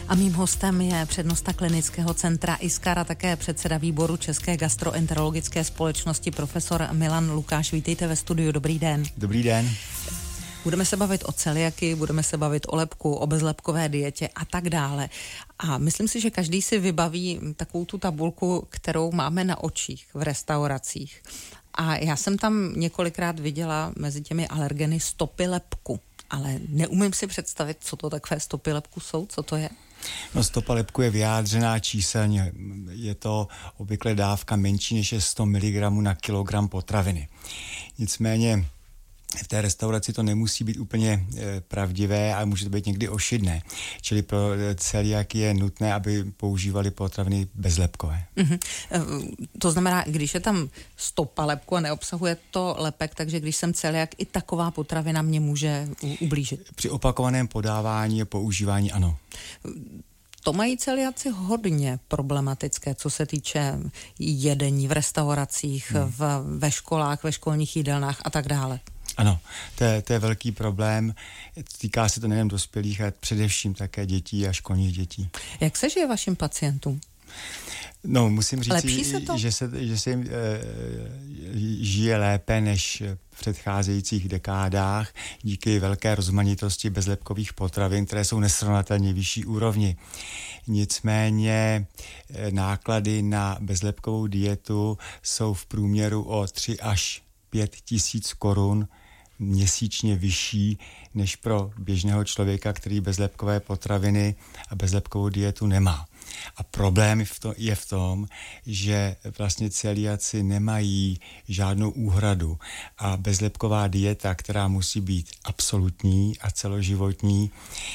A mým hostem je přednosta klinického centra ISKAR a také předseda výboru České gastroenterologické společnosti profesor Milan Lukáš. Vítejte ve studiu, dobrý den. Dobrý den. Budeme se bavit o celiakii, budeme se bavit o lepku, o bezlepkové dietě a tak dále. A myslím si, že každý si vybaví takovou tu tabulku, kterou máme na očích v restauracích. A já jsem tam několikrát viděla mezi těmi alergeny stopy lepku, ale neumím si představit, co to takové stopy lepku jsou, co to je. No, stopa lepku je vyjádřená číselně. Je to obvykle dávka menší než je 100 mg na kilogram potraviny. Nicméně v té restauraci to nemusí být úplně pravdivé a může to být někdy ošidné. Čili pro celiaky je nutné, aby používali potraviny bezlepkové. Mm-hmm. To znamená, když je tam stopa lepku a neobsahuje to lepek, takže když jsem celiak, i taková potravina mě může ublížit. Při opakovaném podávání a používání ano. To mají celiaci hodně problematické, co se týče jedení v restauracích, ve školách, ve školních jídelnách a tak dále. Ano, to je velký problém. Týká se to nejen dospělých, ale především také dětí a školních dětí. Jak se žije vašim pacientům? No, musím říct, že se jim žije lépe než v předcházejících dekádách díky velké rozmanitosti bezlepkových potravin, které jsou nesrovnatelně vyšší úrovni. Nicméně náklady na bezlepkovou dietu jsou v průměru o 3 až 5 tisíc korun měsíčně vyšší než pro běžného člověka, který bezlepkové potraviny a bezlepkovou dietu nemá. A problém je v tom, že vlastně celiaci nemají žádnou úhradu a bezlepková dieta, která musí být absolutní a celoživotní,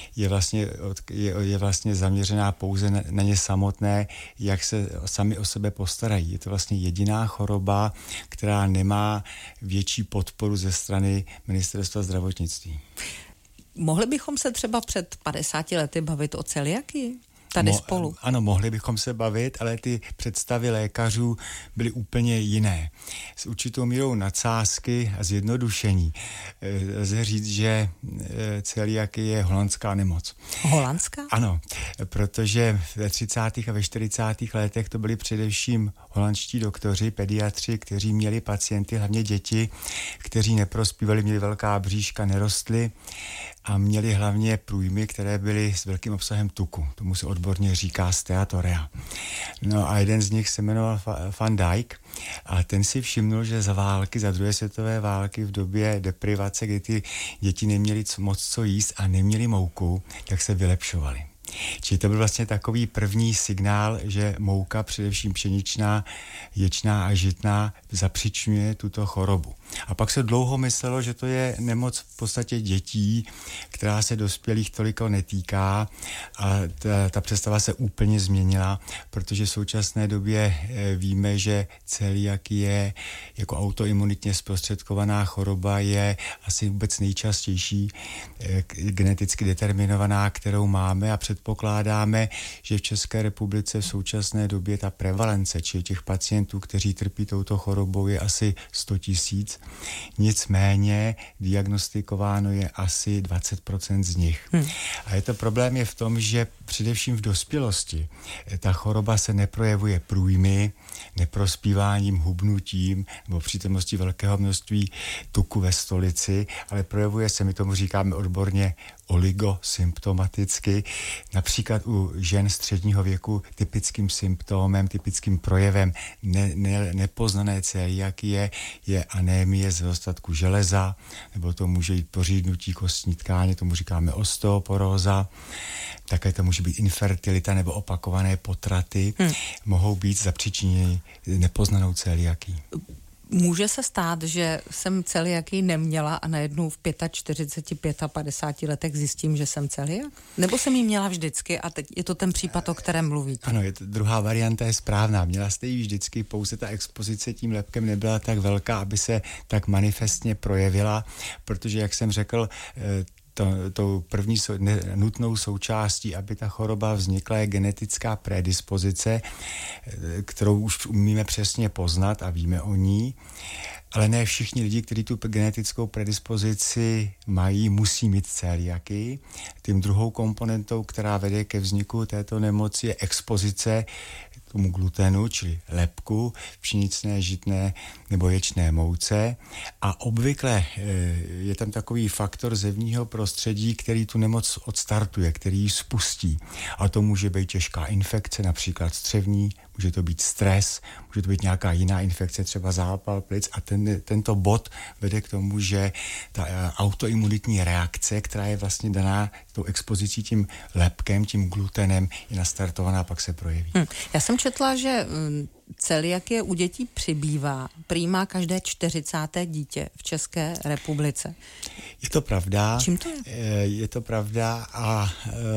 je vlastně zaměřená pouze na ně samotné, jak se sami o sebe postarají. Je to vlastně jediná choroba, která nemá větší podporu ze strany Ministerstva zdravotnictví. Mohli bychom se třeba před 50 lety bavit o celiakii? Tady spolu. Ano, mohli bychom se bavit, ale ty představy lékařů byly úplně jiné. S určitou mírou nadsázky a zjednodušení lze říct, že celiakie je holandská nemoc. Holandská? Ano, protože ve 30. a ve 40. letech to byli především holandští doktoři, pediatři, kteří měli pacienty, hlavně děti, kteří neprospívali, měli velká bříška, nerostli a měli hlavně průjmy, které byly s velkým obsahem tuku. Tomu se odborně říká steatorea. No a jeden z nich se jmenoval Van Dijk a ten si všimnul, že za druhé světové války v době deprivace, kdy ty děti neměly moc co jíst a neměli mouku, tak se vylepšovali. Čili to byl vlastně takový první signál, že mouka, především pšeničná, ječná a žitná, zapříčňuje tuto chorobu. A pak se dlouho myslelo, že to je nemoc v podstatě dětí, která se dospělých toliko netýká a ta představa se úplně změnila, protože v současné době víme, že celiakie jako autoimunitně zprostředkovaná choroba je asi vůbec nejčastější geneticky determinovaná, kterou máme a předpokládáme, že v České republice v současné době ta prevalence, čili těch pacientů, kteří trpí touto chorobou, je asi 100 000. Nicméně diagnostikováno je asi 20% z nich. A problém je v tom, že především v dospělosti ta choroba se neprojevuje průjmy, neprospíváním, hubnutím nebo přítomností velkého množství tuku ve stolici, ale projevuje se, my tomu říkáme odborně, oligosymptomaticky. Například u žen středního věku typickým symptomem, typickým projevem nepoznané celiakie je anémie z nedostatku železa, nebo to může jít pořídnutí kostní tkáně, tomu říkáme osteoporóza. Také to může být infertilita nebo opakované potraty. Mohou být zapříčiněny nepoznanou celiakií. Může se stát, že jsem celiakii neměla a najednou v 45, 55 letech zjistím, že jsem celiak? Nebo jsem ji měla vždycky a teď je to ten případ, o kterém mluvíte? Ano, druhá varianta je správná. Měla jste ji vždycky, pouze ta expozice tím lepkem nebyla tak velká, aby se tak manifestně projevila, protože, jak jsem řekl, tou první nutnou součástí, aby ta choroba vznikla, je genetická predispozice, kterou už umíme přesně poznat a víme o ní. Ale ne všichni lidi, kteří tu genetickou predispozici mají, musí mít celiakii. Tím druhou komponentou, která vede ke vzniku této nemoci, je expozice tomu glutenu, čili lepku, pšenicné, žitné nebo ječné mouce. A obvykle je tam takový faktor zevního prostředí, který tu nemoc odstartuje, který ji spustí. A to může být těžká infekce, například střevní, může to být stres, může to být nějaká jiná infekce, třeba zápal plic, a tento bod vede k tomu, že ta autoimunitní reakce, která je vlastně daná tou expozicí tím lepkem, tím glutenem, je nastartovaná a pak se projeví. Já jsem četla, že celiakie u dětí přibývá. Prý má každé 40. dítě v České republice. Je to pravda. Čím to je? Je to pravda a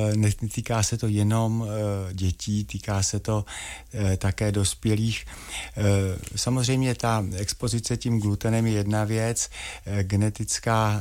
netýká se to jenom dětí, týká se to také dospělých. Samozřejmě ta expozice tím glutenem je jedna věc, genetická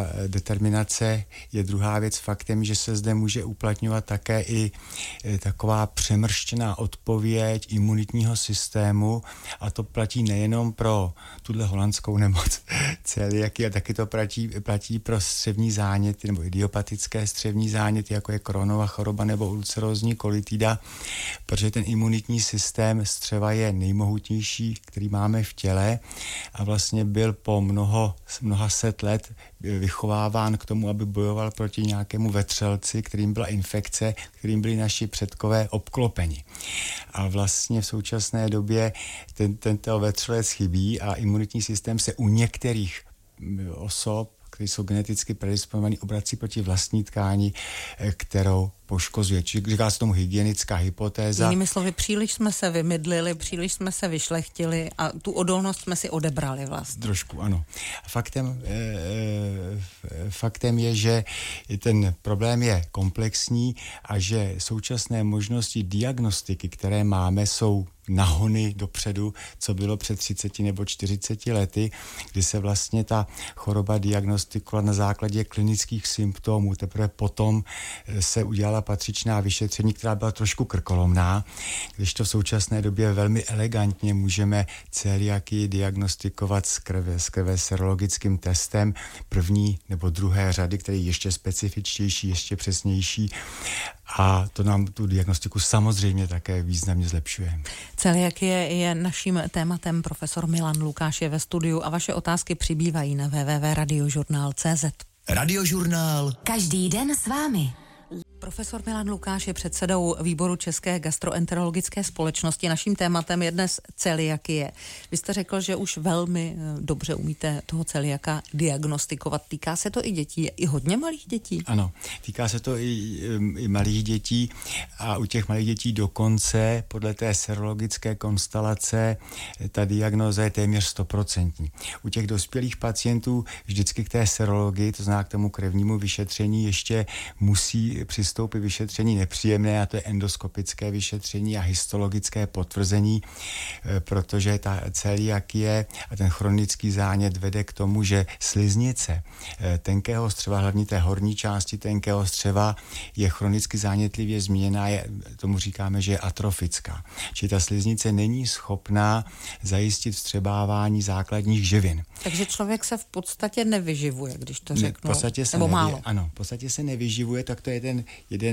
determinace je druhá věc. Faktem, že se zde může uplatňovat také i taková přemrštěná odpověď imunitního systému, a to platí nejenom pro tuhle holandskou nemoc celiakie, a taky to platí pro střevní záněty nebo idiopatické střevní záněty, jako je Crohnova choroba nebo ulcerózní kolitida, protože ten imunitní systém střeva je nejmohutnější, který máme v těle, a vlastně byl po mnoha set let vychováván k tomu, aby bojoval proti nějakému vetřelci, kterým byla infekce, kterým byli naši předkové obklopeni. A vlastně v současné době tento vetřelec chybí a imunitní systém se u některých osob, kteří jsou geneticky predisponovaní, obrací proti vlastní tkáni, kterou poškozuje. Čiže říká se tomu hygienická hypotéza. Jinými slovy, příliš jsme se vymydlili, příliš jsme se vyšlechtili a tu odolnost jsme si odebrali vlastně. Trošku, ano. Faktem je, že ten problém je komplexní a že současné možnosti diagnostiky, které máme, jsou nahony dopředu, co bylo před 30 nebo 40 lety, kdy se vlastně ta choroba diagnostikovala na základě klinických symptomů. Teprve potom se udělala patřičná vyšetření, která byla trošku krkolomná, když to v současné době velmi elegantně můžeme celiakii diagnostikovat z krve serologickým testem první nebo druhé řady, který je ještě specifičtější, ještě přesnější, a to nám tu diagnostiku samozřejmě také významně zlepšuje. Celiakie je naším tématem. Profesor Milan Lukáš je ve studiu a vaše otázky přibývají na www.radiožurnál.cz. Radiožurnál. Každý den s vámi. Profesor Milan Lukáš je předsedou výboru České gastroenterologické společnosti. Naším tématem je dnes celiakie. Vy jste řekl, že už velmi dobře umíte toho celiaka diagnostikovat. Týká se to i dětí, i hodně malých dětí? Ano, týká se to i malých dětí a u těch malých dětí dokonce podle té serologické konstelace ta diagnóza je téměř 100%. U těch dospělých pacientů vždycky k té serologii, to znamená k tomu krevnímu vyšetření, ještě musí přistoupit vyšetření nepříjemné, a to je endoskopické vyšetření a histologické potvrzení, protože ta celiakie a ten chronický zánět vede k tomu, že sliznice tenkého střeva, hlavně té horní části tenkého střeva, je chronicky zánětlivě změněná, tomu říkáme, že je atrofická. Čili ta sliznice není schopná zajistit vstřebávání základních živin. Takže člověk se v podstatě nevyživuje, když to řeknu, nebo málo. Ano, v podstatě se nevyživuje, tak to je ten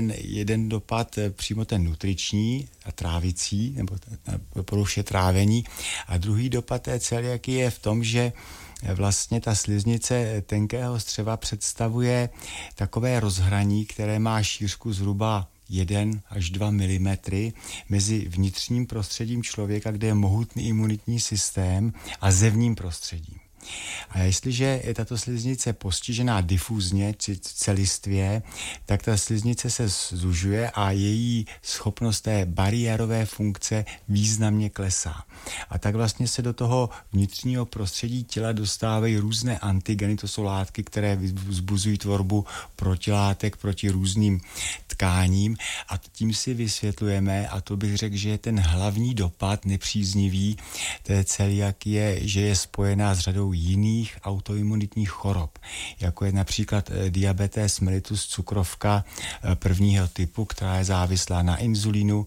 jeden dopad přímo ten nutriční a trávicí, nebo poruše trávení. A druhý dopad té celiakie je v tom, že vlastně ta sliznice tenkého střeva představuje takové rozhraní, které má šířku zhruba 1 až 2 mm mezi vnitřním prostředím člověka, kde je mohutný imunitní systém, a zevním prostředím. A jestliže je tato sliznice postižená difuzně, či celistvě, tak ta sliznice se zužuje a její schopnost té bariérové funkce významně klesá. A tak vlastně se do toho vnitřního prostředí těla dostávají různé antigeny, to jsou látky, které vzbuzují tvorbu protilátek proti různým tkáním, a tím si vysvětlujeme, a to bych řekl, že je ten hlavní dopad nepříznivý té celiakie, že je spojená s řadou řadou jiných autoimunitních chorob, jako je například diabetes mellitus cukrovka prvního typu, která je závislá na inzulínu.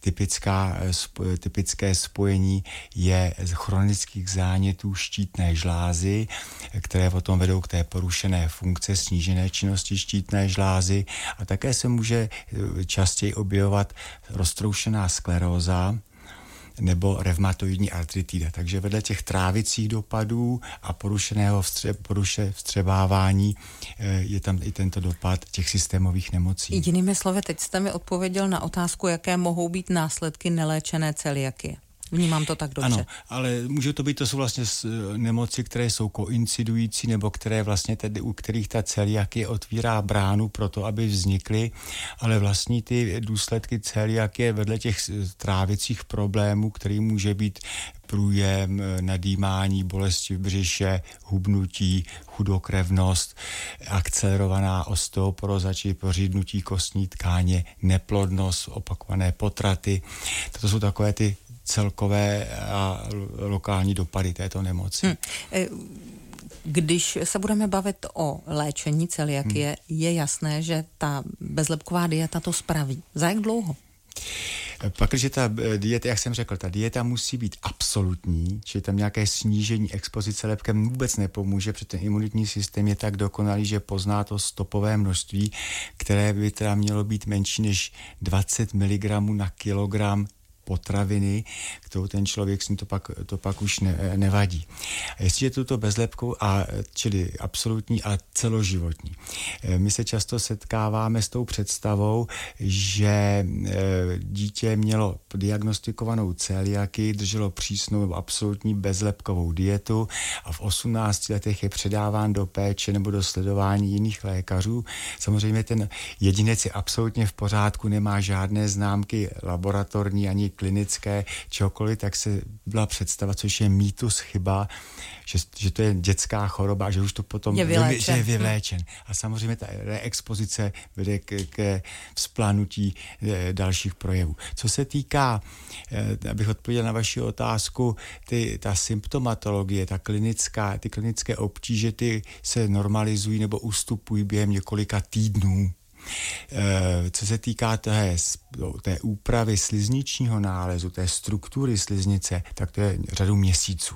Typické spojení je z chronických zánětů štítné žlázy, které potom vedou k té porušené funkce, snížené činnosti štítné žlázy, a také se může častěji objevovat roztroušená skleróza nebo revmatoidní artritida. Takže vedle těch trávicích dopadů a porušeného vstřebávání je tam i tento dopad těch systémových nemocí. Jinými slovy, teď jste mi odpověděl na otázku, jaké mohou být následky neléčené celiakie. Vnímám to tak dobře. Ano, ale může to být, to jsou vlastně nemoci, které jsou koincidující, nebo které vlastně tedy, u kterých ta celiakie otvírá bránu pro to, aby vznikly, ale vlastně ty důsledky celiakie vedle těch trávicích problémů, který může být průjem, nadýmání, bolesti v břiše, hubnutí, chudokrevnost, akcelerovaná osteoporóza, či pořídnutí kostní tkáně, neplodnost, opakované potraty. To jsou takové ty celkové a lokální dopady této nemoci. Když se budeme bavit o léčení celiakie, je jasné, že ta bezlepková dieta to spraví. Za jak dlouho? Pak, když ta dieta, jak jsem řekl, ta dieta musí být absolutní, čili tam nějaké snížení expozice lepkem vůbec nepomůže, protože ten imunitní systém je tak dokonalý, že pozná to stopové množství, které by teda mělo být menší než 20 mg na kilogram potraviny, kterou ten člověk s ním to pak už nevadí. A jestliže tuto bezlepkou, čili absolutní a celoživotní. My se často setkáváme s tou představou, že dítě mělo diagnostikovanou celiakii, drželo přísnou nebo absolutní bezlepkovou dietu a v 18 letech je předáván do péče nebo do sledování jiných lékařů. Samozřejmě ten jedinec je absolutně v pořádku, nemá žádné známky laboratorní ani klinické, čokoliv, tak se byla představa, což je mýtus, chyba, že to je dětská choroba a že už to potom je vyléčen. A samozřejmě ta reexpozice vede ke vzplanutí dalších projevů. Co se týká, abych odpověděl na vaši otázku, ta symptomatologie, ty klinické obtíže, ty se normalizují nebo ustupují během několika týdnů. Co se týká té úpravy slizničního nálezu, té struktury sliznice, tak to je řadu měsíců.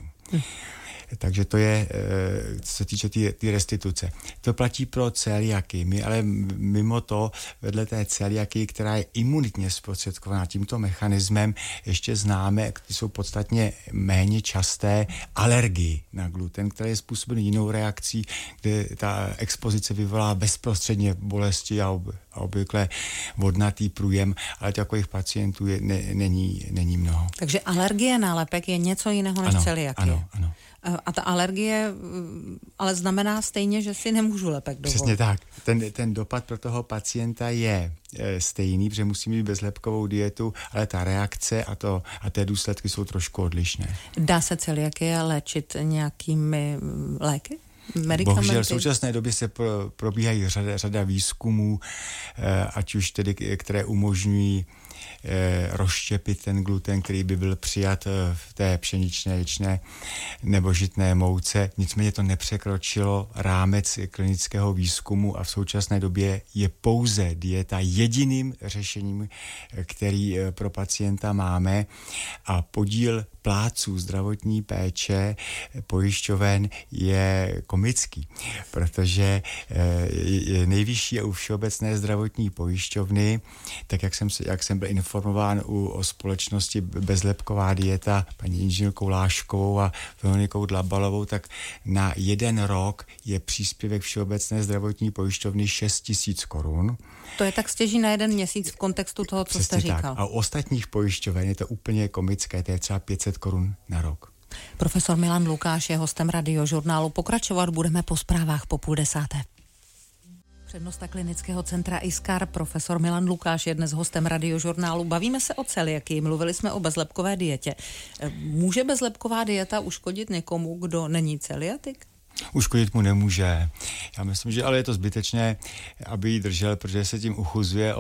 Takže to je, co se týče ty restituce. To platí pro celiakii. My ale mimo to, vedle té celiakii, která je imunitně zprostředkovaná tímto mechanismem, ještě známe, ty jsou podstatně méně časté, alergii na gluten, která je způsobena jinou reakcí, kde ta expozice vyvolá bezprostředně bolesti a obvykle vodnatý průjem, ale takových pacientů není mnoho. Takže alergie na lepek je něco jiného než celiakie. Ano. A ta alergie ale znamená stejně, že si nemůžu lepek dovolit. Přesně tak. Ten dopad pro toho pacienta je stejný, protože musí mít bezlepkovou dietu, ale ta reakce a té důsledky jsou trošku odlišné. Dá se celiakie léčit nějakými léky? Bohužel v současné době se probíhají řada výzkumů, ať už tedy, které umožňují rozštěpit ten gluten, který by byl přijat v té pšeničné, ječné nebo žitné mouce. Nicméně to nepřekročilo rámec klinického výzkumu a v současné době je pouze dieta jediným řešením, který pro pacienta máme, a podíl plátců zdravotní péče pojišťoven je komický, protože nejvyšší je u Všeobecné zdravotní pojišťovny, tak jak jsem byl informován o společnosti Bezlepková dieta paní inženýrkou Láškovou a Veronikou Dlabalovou, tak na 1 rok je příspěvek Všeobecné zdravotní pojišťovny 6 000 korun. To je tak stěží na 1 měsíc v kontextu toho, co jste říkal. Tak. A u ostatních pojišťoven je to úplně komické, to je třeba 500 korun na rok. Profesor Milan Lukáš je hostem Radiožurnálu. Pokračovat budeme po zprávách po 9:30. Přednosta klinického centra ISKAR, profesor Milan Lukáš, je dnes hostem Radiožurnálu. Bavíme se o celiakii, mluvili jsme o bezlepkové dietě. Může bezlepková dieta uškodit někomu, kdo není celiatik? Uškodit mu nemůže. Já myslím, že ale je to zbytečné, aby ji držel, protože se tím uchuzuje o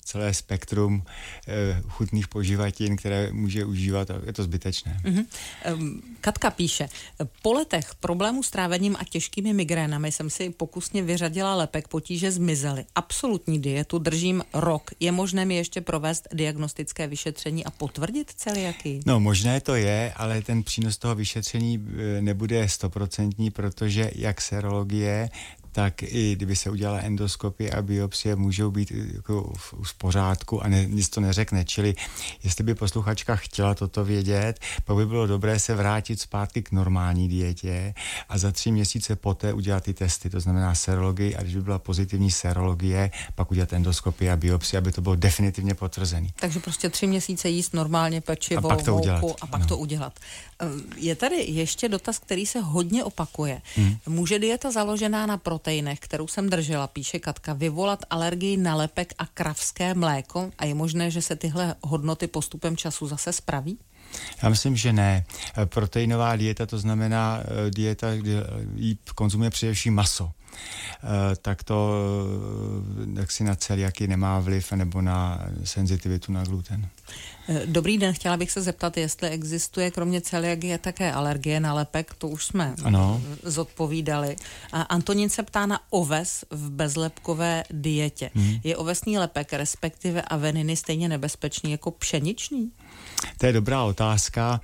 celé spektrum chutných poživatin, které může užívat a je to zbytečné. Katka píše, po letech problémů s trávením a těžkými migrénami jsem si pokusně vyřadila lepek, potíže zmizely. Absolutní dietu držím rok. Je možné mi ještě provést diagnostické vyšetření a potvrdit celiakii? No, možné to je, ale ten přínos toho vyšetření nebude 100%, protože jak serologie, tak i kdyby se udělala endoskopie a biopsie, můžou být jako v pořádku a nic to neřekne. Čili jestli by posluchačka chtěla toto vědět, pak by bylo dobré se vrátit zpátky k normální dietě a za 3 měsíce poté udělat ty testy, to znamená serologii, a když by byla pozitivní serologie, pak udělat endoskopii a biopsie, aby to bylo definitivně potvrzený. Takže prostě 3 měsíce jíst normálně pečivo, mouku a pak to udělat. Je tady ještě dotaz, který se hodně opakuje. Může dieta založená na proteinech, kterou jsem držela, píše Katka, vyvolat alergii na lepek a kravské mléko a je možné, že se tyhle hodnoty postupem času zase spraví? Já myslím, že ne. Proteinová dieta, to znamená dieta, kdy jí konzumuje především maso. Tak to jaksi na celiakii nemá vliv nebo na senzitivitu na gluten. Dobrý den, chtěla bych se zeptat, jestli existuje kromě celiakie také alergie na lepek, to už jsme zodpovídali. Antonín se ptá na oves v bezlepkové dietě. Je ovesný lepek, respektive aveniny, stejně nebezpečný jako pšeničný? To je dobrá otázka.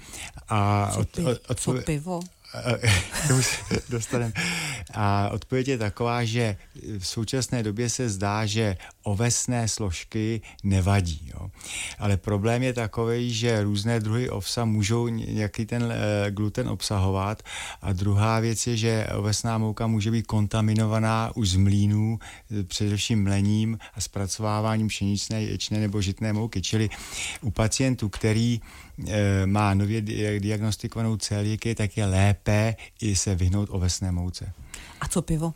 Co pivo? To už dostaneme. A odpověď je taková, že v současné době se zdá, že ovesné složky nevadí. Jo. Ale problém je takový, že různé druhy ovsa můžou nějaký ten gluten obsahovat a druhá věc je, že ovesná mouka může být kontaminovaná už z mlýnů, především mlením a zpracováváním pšeničné, ječné nebo žitné mouky. Čili u pacientů, který má nově diagnostikovanou celiakii, tak je lépe i se vyhnout ovesné mouce. A co pivo?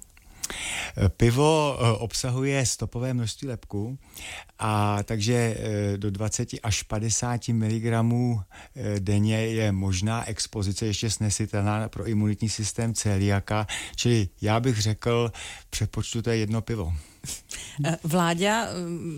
Pivo obsahuje stopové množství lepku a takže do 20 až 50 mg denně je možná expozice ještě snesitelná pro imunitní systém celiaka, čili já bych řekl, přepočtu to je 1 pivo. Vláďa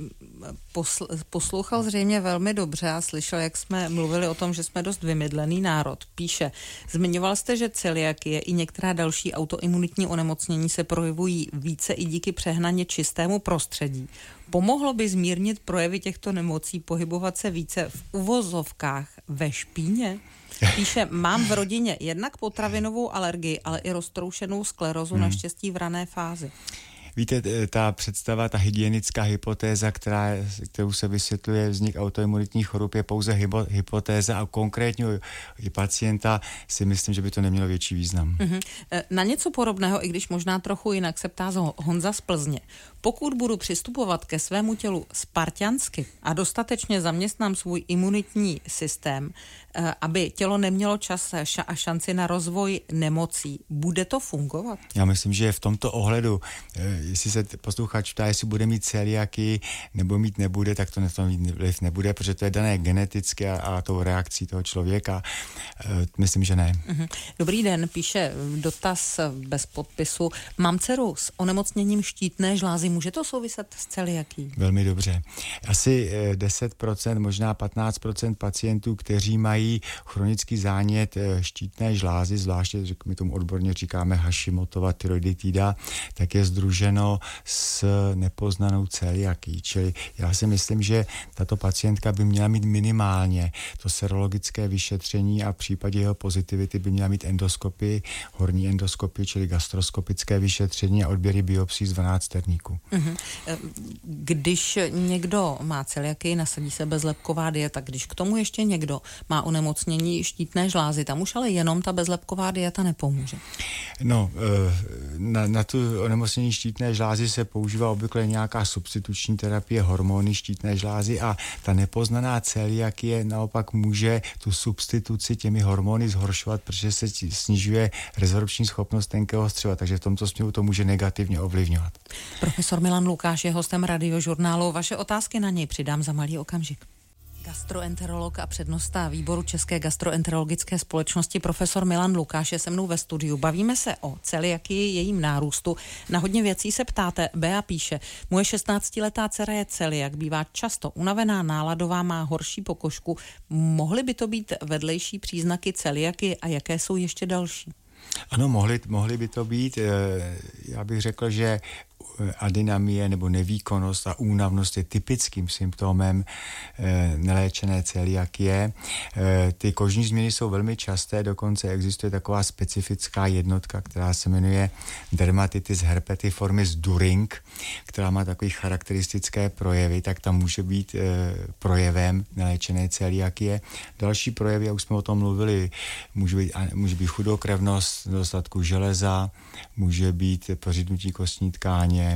poslouchal zřejmě velmi dobře a slyšel, jak jsme mluvili o tom, že jsme dost vymydlený národ. Píše, zmiňoval jste, že celiakie i některá další autoimunitní onemocnění se projevují více i díky přehnaně čistému prostředí. Pomohlo by zmírnit projevy těchto nemocí pohybovat se více v uvozovkách ve špíně? Píše, mám v rodině jednak potravinovou alergii, ale i roztroušenou sklerózu, naštěstí v rané fázi. Víte, ta představa, ta hygienická hypotéza, kterou se vysvětluje vznik autoimunitních chorob, je pouze hypotéza a konkrétního pacienta si myslím, že by to nemělo větší význam. Na něco podobného, i když možná trochu jinak, se ptá Honza z Plzně. Pokud budu přistupovat ke svému tělu spartiansky a dostatečně zaměstnám svůj imunitní systém, aby tělo nemělo čas a šanci na rozvoj nemocí, bude to fungovat? Já myslím, že v tomto ohledu, jestli se posluchač ptá, jestli bude mít celiakii nebo mít nebude, tak to mít vliv nebude, protože to je dané geneticky a tou reakcí toho člověka. Myslím, že ne. Dobrý den, píše dotaz bez podpisu. Mám dceru s onemocněním štítné žlázy. Může to souviset s celiakií? Velmi dobře. Asi 10%, možná 15% pacientů, kteří mají chronický zánět štítné žlázy, zvláště, my tomu odborně říkáme Hashimotova tyroiditida, tak je sdruženo s nepoznanou celiakií. Čili já si myslím, že tato pacientka by měla mít minimálně to serologické vyšetření a v případě jeho pozitivity by měla mít endoskopii, horní endoskopii, čili gastroskopické vyšetření a odběry biopsí z 12 terníků. Když někdo má celiakii, nasadí se bezlepková dieta, když k tomu ještě někdo má onemocnění štítné žlázy, tam už ale jenom ta bezlepková dieta nepomůže. No, na tu onemocnění štítné žlázy se používá obvykle nějaká substituční terapie, hormony štítné žlázy a ta nepoznaná celiakie naopak může tu substituci těmi hormony zhoršovat, protože se snižuje rezorpční schopnost tenkého střeva, takže v tomto směru to může negativně ovlivňovat. Profesor Milan Lukáš je hostem Radiožurnálu. Vaše otázky na něj přidám za malý okamžik. Gastroenterolog a přednosta výboru České gastroenterologické společnosti profesor Milan Lukáš je se mnou ve studiu. Bavíme se o celiakii, jejím nárůstu. Na hodně věcí se ptáte. Bea píše, moje 16letá dcera je celiak, bývá často unavená, náladová, má horší pokožku. Mohly by to být vedlejší příznaky celiakie a jaké jsou ještě další? Ano, mohly by to být. Já bych řekl, že adynamie nebo nevýkonnost a únavnost je typickým symptomem neléčené celiakie. Ty kožní změny jsou velmi časté, dokonce existuje taková specifická jednotka, která se jmenuje dermatitis herpetiformis During, která má takové charakteristické projevy, tak tam může být projevem neléčené celiakie. Další projevy, jak už jsme o tom mluvili, může být chudokrevnost, nedostatku železa, může být pořidnutí kostní tkáně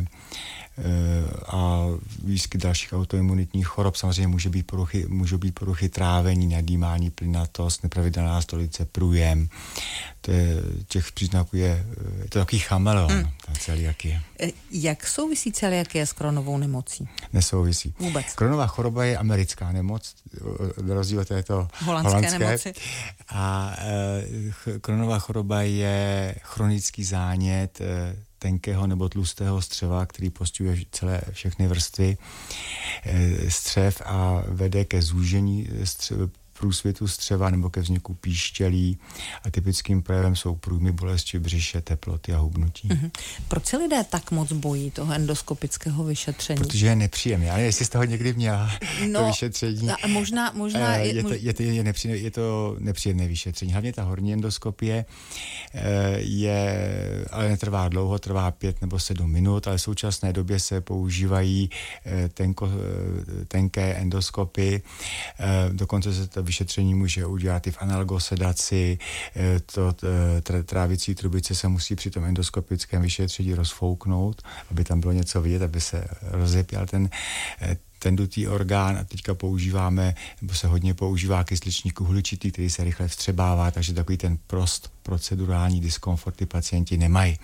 a výskyt dalších autoimunitních chorob. Samozřejmě můžou být poruchy trávení, nadýmání, plynatost, nepravidelná stolice, průjem. Těch příznaků je to takový chameleon, ta celiakie. Jak souvisí celiakie s Crohnovou nemocí? Nesouvisí. Vůbec. Crohnova choroba je americká nemoc, na rozdíl od této holandské nemoci. A Crohnova choroba je chronický zánět tenkého nebo tlustého střeva, který postihuje všechny vrstvy střev a vede ke zúžení průsvitu střeva nebo ke vzniku píšťalí a typickým projevem jsou průjmy, bolesti břiše, teploty a hubnutí. Proč se lidé tak moc bojí toho endoskopického vyšetření? Protože je nepříjemné. Já nevím, jestli z toho někdy měla to vyšetření. Možná je to nepříjemné vyšetření. Hlavně ta horní endoskopie ale netrvá dlouho, trvá 5 nebo 7 minut, ale v současné době se používají tenké endoskopy. Dokonce se to vyšetření může udělat i v analgosedaci. Trávicí trubice se musí při tom endoskopickém vyšetření rozfouknout, aby tam bylo něco vidět, aby se rozepěl ten dutý orgán a teďka používáme, nebo se hodně používá kysličník uhličitý, který se rychle vstřebává, takže takový ten procedurální diskomfort ty pacienti nemají.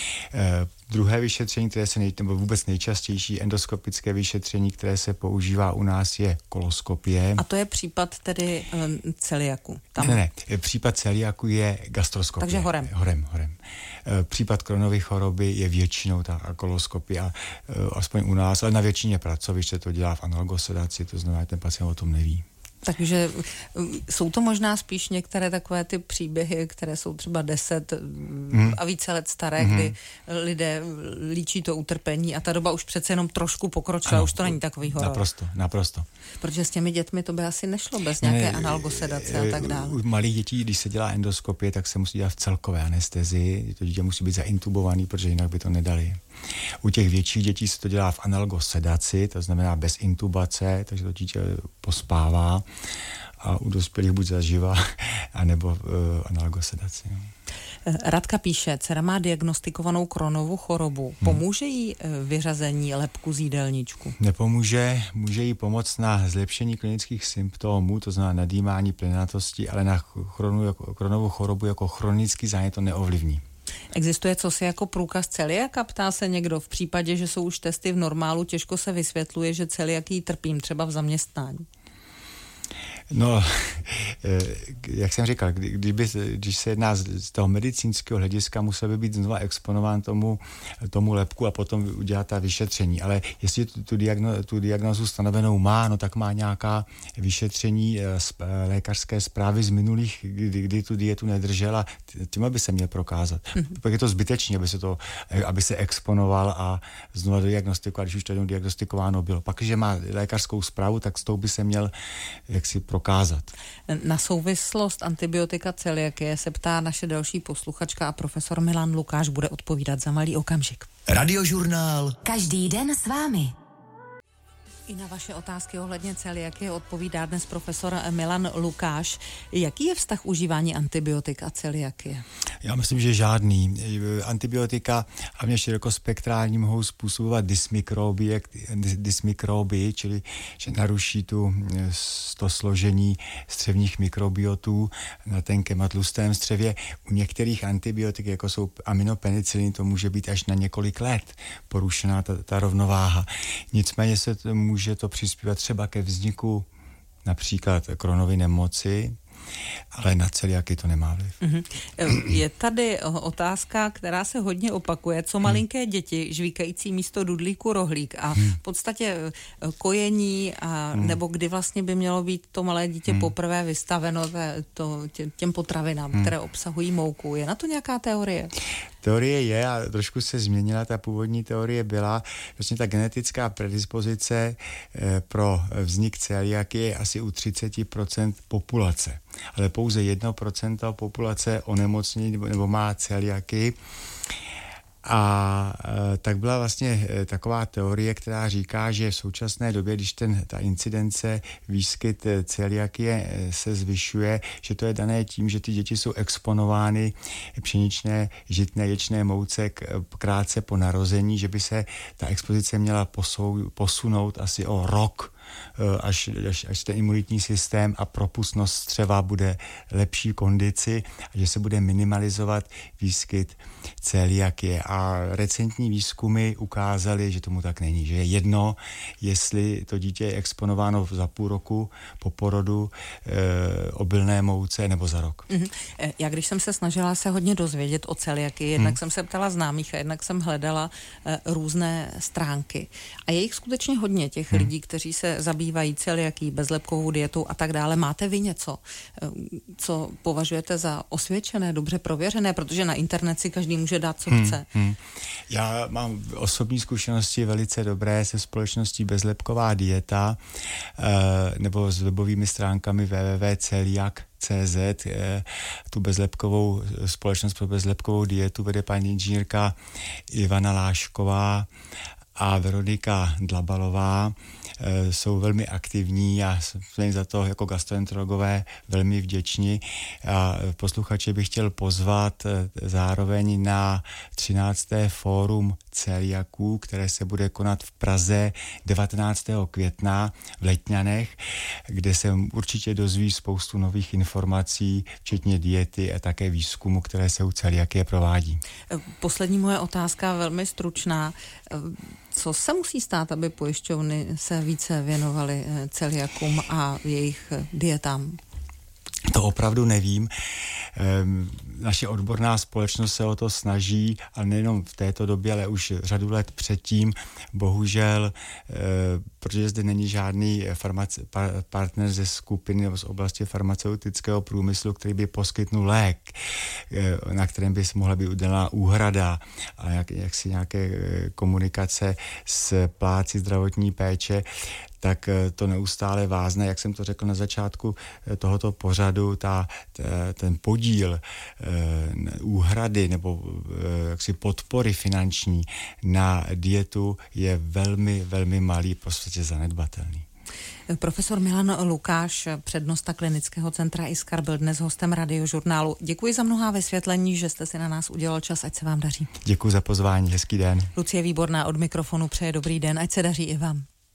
Druhé vyšetření, které nebo vůbec nejčastější endoskopické vyšetření, které se používá u nás, je koloskopie. A to je případ tedy celiaku? Ne, případ celiaku je gastroskopie. Takže horem. Případ Crohnovy choroby je většinou ta koloskopie, aspoň u nás, ale na většině pracovišť se to dělá v analgosedaci, to znamená, že ten pacient o tom neví. Takže jsou to možná spíš některé takové ty příběhy, které jsou třeba 10 a více let staré, kdy lidé líčí to utrpení a ta doba už přece jenom trošku pokročila, už to není takový horor. Naprosto. Protože s těmi dětmi to by asi nešlo bez nějaké analgosedace a tak dále. U malých dětí, když se dělá endoskopie, tak se musí dělat v celkové anestezii, to dítě musí být zaintubovaný, protože jinak by to nedali. U těch větších dětí se to dělá v analgosedaci, to znamená bez intubace, takže to dítě pospává a u dospělých buď zaživa, anebo analgosedaci. Radka píše, dcera má diagnostikovanou Crohnovu chorobu. Pomůže jí vyřazení lepku z jídelníčku? Nepomůže, může jí pomoct na zlepšení klinických symptomů, to znamená nadýmání, plynatosti, ale na Crohnovu chorobu jako chronický zánět to neovlivní. Existuje cosi jako průkaz celiaka? Ptá se někdo. V případě, že jsou už testy v normálu, těžko se vysvětluje, že celiakii trpím třeba v zaměstnání. No, jak jsem říkal, když se jedná z toho medicínského hlediska, musel by být znova exponován tomu lepku a potom udělat ta vyšetření. Ale jestli tu diagnózu stanovenou má, no tak má nějaká vyšetření lékařské zprávy z minulých, kdy tu dietu nedržela, tím by se měl prokázat. Pak je to zbytečné, aby se exponoval a znova diagnostikoval, když už to jednou diagnostikováno bylo. Pak, když má lékařskou zprávu, tak s tou by se měl jaksi prokázat. Na souvislost antibiotika celiakie se ptá naše další posluchačka a profesor Milan Lukáš bude odpovídat za malý okamžik. Radiožurnál. Každý den s vámi. I na vaše otázky ohledně celiakie odpovídá dnes profesor Milan Lukáš. Jaký je vztah užívání antibiotik a celiakie? Já myslím, že žádný. Antibiotika hlavně širokospektrální mohou způsobovat dysmikrobii, čili že naruší to složení střevních mikrobiotů na tenkém a tlustém střevě. U některých antibiotik, jako jsou aminopeniciliny, to může být až na několik let porušená ta rovnováha. Nicméně může to přispívat třeba ke vzniku například Crohnovy nemoci, ale na celiakii to nemá vliv. Je tady otázka, která se hodně opakuje. Co malinké děti žvíkající místo dudlíku rohlík a v podstatě kojení nebo kdy vlastně by mělo být to malé dítě poprvé vystaveno těm potravinám, které obsahují mouku. Je na to nějaká teorie? Teorie je a trošku se změnila, ta původní teorie byla, vlastně ta genetická predispozice pro vznik celiakie je asi u 30% populace. Ale pouze 1% populace onemocní nebo má celiakii. A tak byla vlastně taková teorie, která říká, že v současné době, když ta incidence, výskyt celiakie se zvyšuje, že to je dané tím, že ty děti jsou exponovány pšeničné, žitné, ječné mouce krátce po narození, že by se ta expozice měla posunout asi o rok, až ten imunitní systém a propustnost střeva bude lepší kondici a že se bude minimalizovat výskyt celiakie. A recentní výzkumy ukázaly, že tomu tak není, že je jedno, jestli to dítě je exponováno za půl roku po porodu obilné mouce nebo za rok. Já když jsem se snažila se hodně dozvědět o celiakii, jednak jsem se ptala známých a jednak jsem hledala různé stránky. A je jich skutečně hodně těch lidí, kteří se zabývají celiakií, bezlepkovou dietou a tak dále. Máte vy něco, co považujete za osvědčené, dobře prověřené, protože na internet si každý může dát, co chce. Já mám osobní zkušenosti velice dobré se společností Bezlepková dieta nebo s webovými stránkami www.celiak.cz. Tu bezlepkovou společnost pro bezlepkovou dietu vede paní inženýrka Ivana Lášková a Veronika Dlabalová. Jsou velmi aktivní a jsme za to jako gastroenterologové velmi vděční. A posluchače bych chtěl pozvat zároveň na 13. fórum celiaků, které se bude konat v Praze 19. května v Letňanech, kde se určitě dozví spoustu nových informací, včetně diety a také výzkumu, které se u celiakie provádí. Poslední moje otázka, velmi stručná. Co se musí stát, aby pojišťovny se více věnovaly celiakům a jejich dietám? To opravdu nevím. Naše odborná společnost se o to snaží, ale nejenom v této době, ale už řadu let předtím. Bohužel, protože zde není žádný partner ze skupiny nebo z oblasti farmaceutického průmyslu, který by poskytnul lék, na kterém by mohla být udělaná úhrada a jaksi nějaké komunikace s plátci zdravotní péče, tak to neustále vázne, jak jsem to řekl na začátku tohoto pořadu, ten podíl úhrady nebo jaksi podpory finanční na dietu je velmi, velmi malý, prostě zanedbatelný. Profesor Milan Lukáš, přednosta klinického centra Iskar, byl dnes hostem Radiožurnálu. Děkuji za mnohá vysvětlení, že jste si na nás udělal čas, ať se vám daří. Děkuji za pozvání, hezký den. Lucie Výborná od mikrofonu přeje dobrý den, ať se daří i vám.